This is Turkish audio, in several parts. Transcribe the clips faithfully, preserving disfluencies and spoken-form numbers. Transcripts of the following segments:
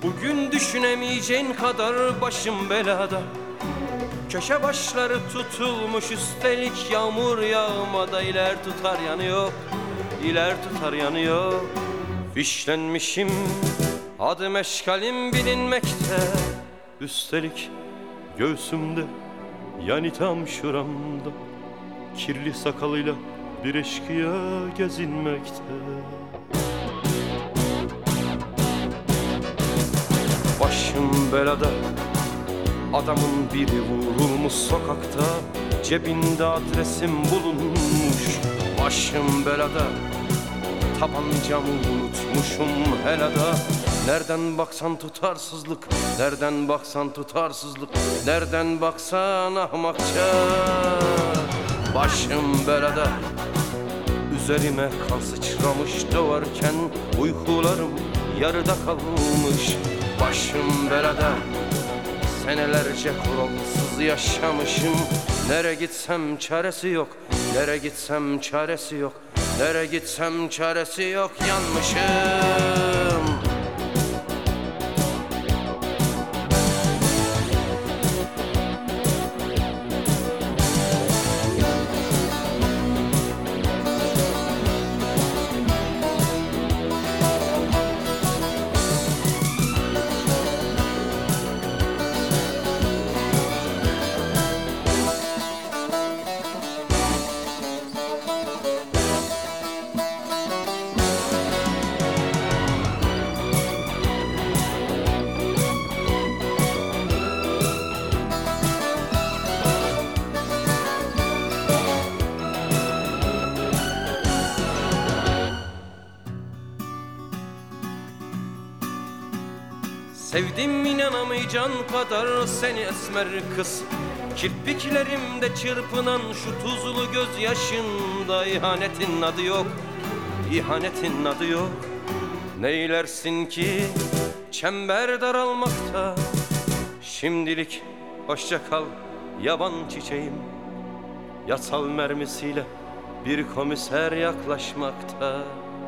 Bugün düşünemeyeceğin kadar başım belada. Köşe başları tutulmuş, üstelik yağmur yağmada. İler tutar yanı yok, iler tutar yanı yok. Fişlenmişim, adım eşkalim bilinmekte. Üstelik göğsümde, yani tam şuramda, kirli sakalıyla bir eşkıya gezinmekte. Başım belada, adamın biri vurulmuş sokakta. Cebinde adresim bulunmuş. Başım belada, tabancamı unutmuşum helada. Nereden baksan tutarsızlık, nereden baksan tutarsızlık, nereden baksan ahmakça. Başım belada, üzerime kan sıçramış doğarken uykularım yarıda kalmış. Başım belada, senelerce kuralsız yaşamışım. Nere gitsem çaresi yok, nere gitsem çaresi yok, nere gitsem çaresi yok, yanmışım. Sevdim inanamayacağın kadar seni esmer kız. Kirpiklerimde çırpınan şu tuzlu gözyaşında. İhanetin adı yok, ihanetin adı yok. Neylersin ki çember daralmakta. Şimdilik hoşça kal yaban çiçeğim. Yasal mermisiyle bir komiser yaklaşmakta.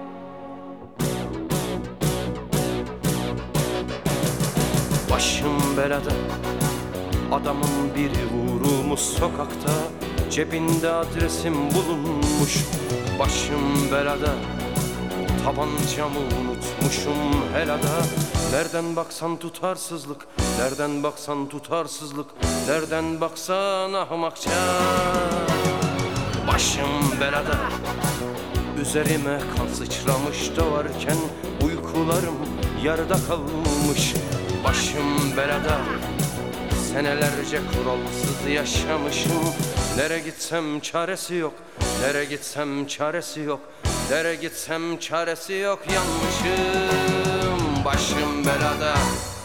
Başım belada, adamın biri vurulmuş sokakta. Cebinde adresim bulunmuş. Başım belada, tabancamı unutmuşum helada. Nereden baksan tutarsızlık, nereden baksan tutarsızlık, nereden baksan ahmakça. Başım belada, üzerime kan sıçramış doğarken uykularım yarıda kalmış. Başım belada, senelerce kuralsız yaşamışım. Nere gitsem çaresi yok, nere gitsem çaresi yok, nere gitsem çaresi yok, yanmışım. Başım belada.